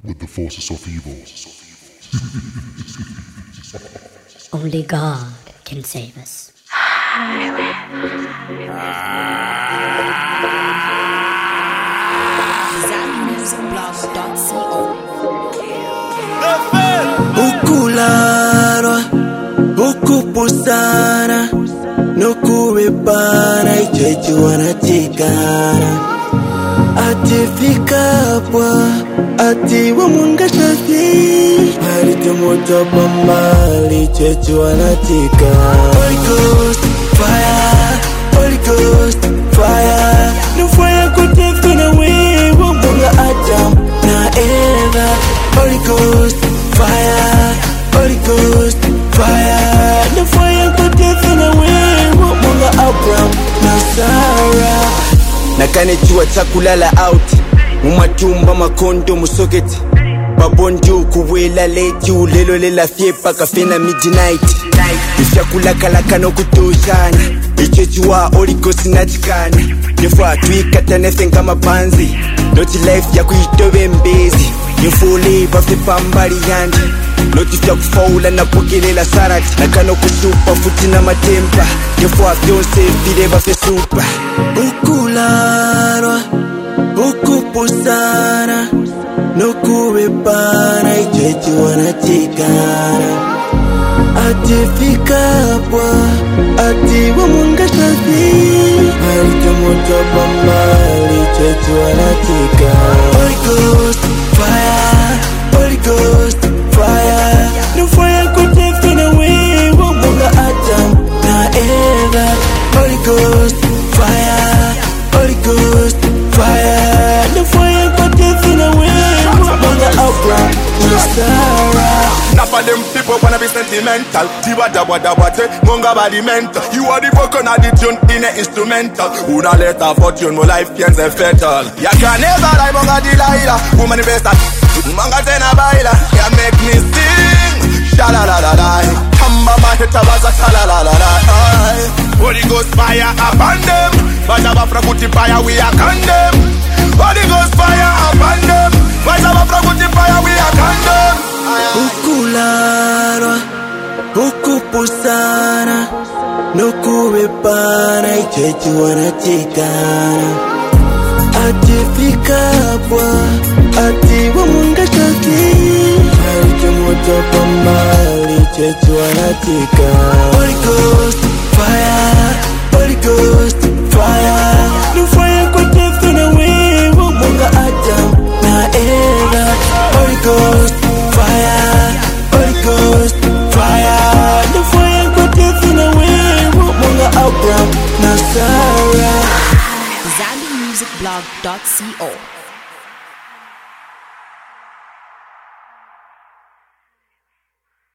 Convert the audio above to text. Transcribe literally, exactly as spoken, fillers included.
with the forces of evil. Only God can save us. Ukularwa, ukupusana, nukubebana, ichechi wanatikana. Atifikapwa, ati wamungashafi, halitomoto pambali, ichechi wanatikana. Holy Ghost, fire, Holy Ghost, fire. No fire could take away, wamunga Adam na Eva. Holy Ghost, fire, Holy Ghost, fire. The fire could take away, wamunga Abraham na Sarah. Nakane chua chakulala out, mumatumba makondo musoketi. Babonjo kuwela late ulelo lela fiepa kafena midnight. Ifyakula kalaka no kutoshana, ichechua Holy Ghost nachikana. Nifwa tuikata nethe kama panzi, noti life ya kuitobe mbezi. Nifuli bafe pambali yandi, noti fya kufaula na pokelela sarati. Nakano kusupa futi na matempa, nifwa fyonse vile bafe supa. Ukularwa, ukupusana, nukubebana, ichechi wanatikana. Atifikapwa, ati wamungashafi, halitomoto pambali, ichechi wanatikana. Holy Ghost, fire, Holy Ghost, fire. No fire could take away, wamunga Adam na Eva. Holy Ghost, fire, Holy Ghost, fire. The fire could take away, wamunga Abraham na Sarah. Now for them people wanna be sentimental. Tiwa dawa dawa te, monga body mental. You are the vocal of the tune in the instrumental. Una letter fortune, my life can be fatal. Ya can never lie, monga Delilah. Woman the best at, monga tena baila. Ya make me sing, sha la la la la. Hamba my heta was a sha la la la la. Holy Ghost fire upon them, but our fraguti fire we are condemn. Holy Ghost fire upon them, but our fraguti fire we are condemn. Ukularwa, ukupusana, nukubebana, ichechi wanatikana. Atifikapwa, ati wamungashafi, halitomoto pambali, ichechi wanatikana. Holy Ghost, fire, Holy Ghost, fire. No fire could take away, wamunga Adam na Eva. Holy Ghost, fire, Holy Ghost, fire. The fire could take away, wamunga Abraham na Sarah. Zambi Music Blog dot co